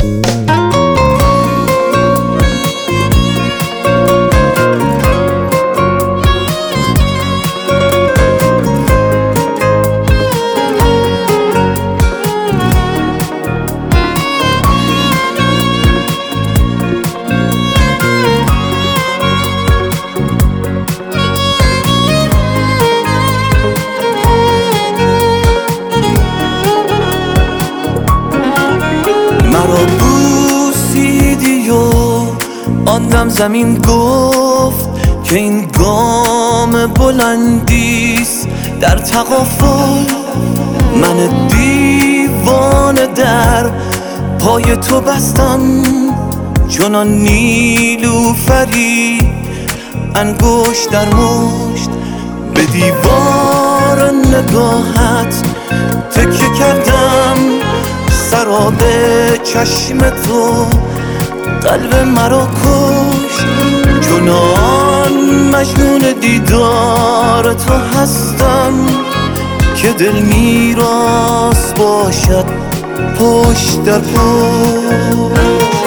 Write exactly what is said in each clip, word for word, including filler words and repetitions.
مرا بوسیدی و آن دم زمین گفت که این گام بلندیست در تغافل. من دیوانه در پای تو بستم چنان نیلوفری، انگشت در مشت به دیوار نگاهت تکیه کردم. سراب چشم تو قلب مرا کش، چنان مجنون دیدار تو هستم که دل میراث باشد پشت در پشت.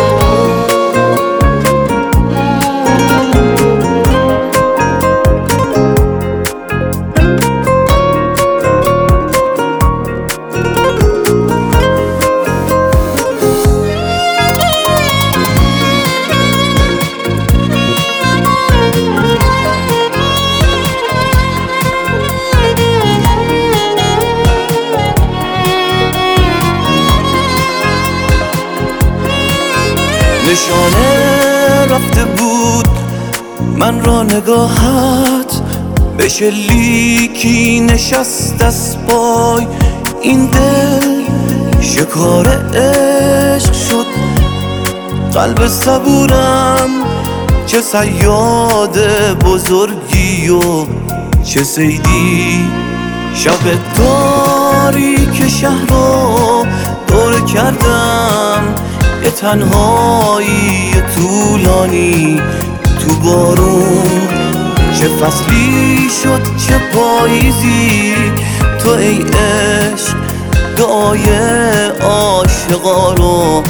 نشانه رفته بود من را نگاهت، به شلیکی نشست از پای این دل. شکار عشق شد قلب صبورم، چه صیاد بزرگی و چه صیدی. شب تاریک شهر رو دور کردم، یه تنهایی طولانی تو بارون. چه فصلی شد چه پاییزی، تو ای عشق دعای عاشقا رو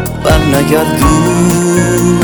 برنگردون.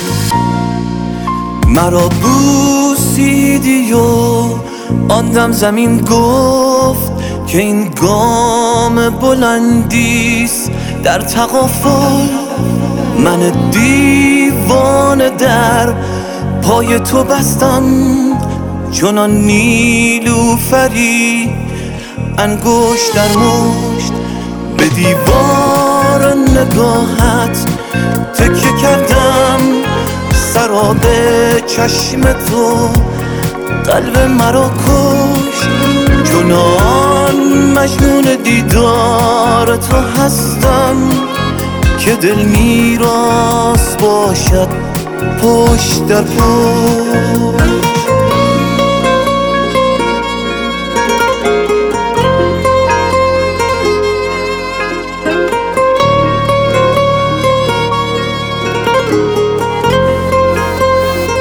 مرا بوسیدی و آن دم زمین گفت که این گام بلندیست در تغافل. من دیوانه در پای تو بستم چنان نیلوفری، انگشت در مشت به دیوار نگاهت تکیه کردم. سراب چشم تو قلب مرا کش، چنان مجنون دیدار تو هستم که دل میراث باشد پشت در پشت.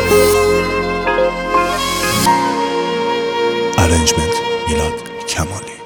Arrangement میلاد کمالی.